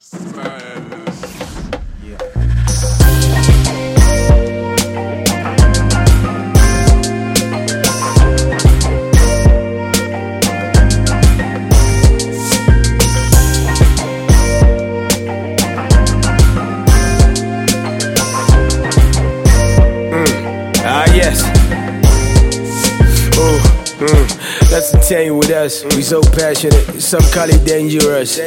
Yes. That's the thing with us. We so passionate, some call it dangerous.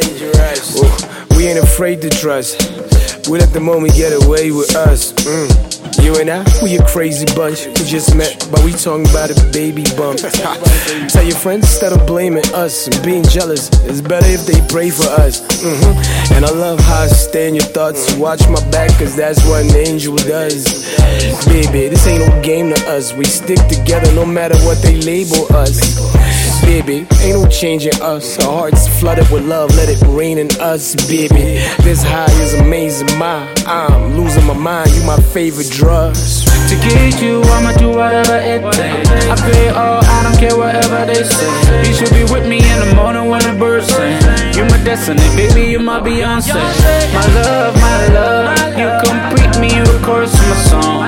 We ain't afraid to trust. We let the moment get away with us. You and I, we a crazy bunch. We just met, but we talking about a baby bump. Tell your friends instead of blaming us and being jealous, it's better if they pray for us. And I love how I stay in your thoughts. Watch my back, cause that's what an angel does. Baby, this ain't no game to us. We stick together no matter what they label us. Baby, ain't no changing us. Our hearts flooded with love, let it rain in us, baby. This high is amazing, I'm losing my mind, you my favorite drugs. To get you, I'ma do whatever it takes. I pay all, I don't care whatever they say. You should be with me in the morning when the birds sing. You my destiny, baby, you my Beyonce. My love, you complete me, you the chorus of my song.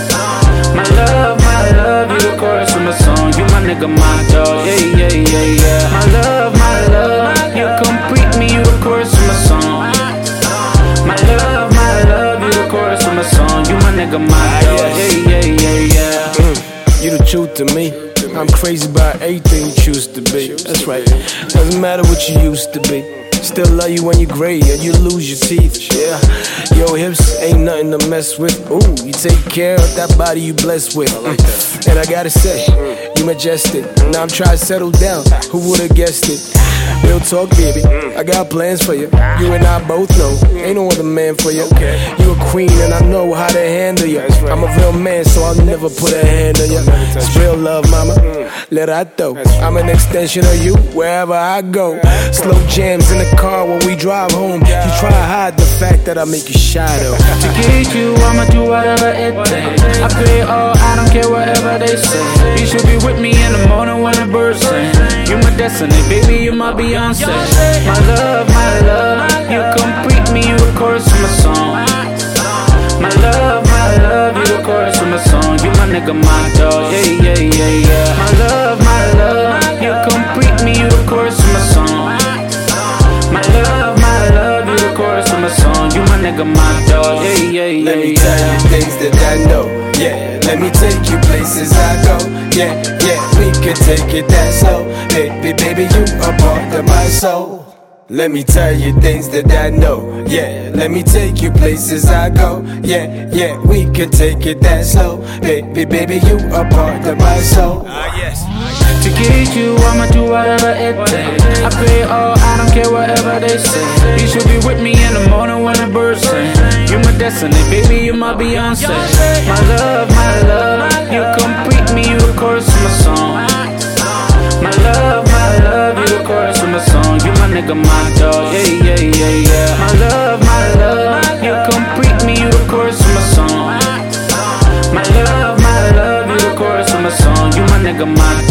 My love, you the chorus of my song. You my nigga, my dog, yeah. My love, you complete me, you the chorus of my song. My love, you the chorus of my song. You my nigga, my dog, yeah. You the truth to me. I'm crazy about everything you choose to be. That's right. Doesn't matter what you used to be. Still love you when you're gray and you lose your teeth. Yeah, your hips ain't nothing to mess with. Ooh, you take care of that body you blessed with. And I gotta say, you majestic. Now I'm trying to settle down. Who would've guessed it? Real talk, baby. I got plans for you. You and I both know. Ain't no other man for you. You a queen and I know how to handle you. I'm a real man, so I'll never put a hand on you. It's real love, mama. Let I throw. I'm an extension of you wherever I go. Slow jams in the car when we drive home. You try to hide the fact that I make you shy though. To get you, I'ma do whatever it takes. I pay all, I don't care whatever they say. You should be with me in the morning when the birds sing. You my destiny, baby, you my Beyonce. My love, you complete me, you the chorus of my song. My love, you the chorus of my song. You my nigga, my dog, yeah. My love, you complete me, you the chorus of my song. My love, you the chorus of my song. You my nigga, my dog, yeah. Let me tell you things that I know. Yeah, let me take you places I go. Yeah, we can take it that slow. Baby, you a part of my soul. Let me tell you things that I know. Yeah, let me take you places I go. Yeah, we can take it that slow. Baby, you a part of my soul. Yes. To get you, I'ma do whatever it takes. I pay all, I don't care whatever they say. You should be with me in the morning when the birds sing. You my destiny, baby, you my Beyonce. My love, you complete me, you the chorus of my song. My love, you the chorus of my song. You my nigga, my dog, yeah. My love, you complete me, you the chorus of my song. My love, you the chorus of my song. You my nigga, my dog.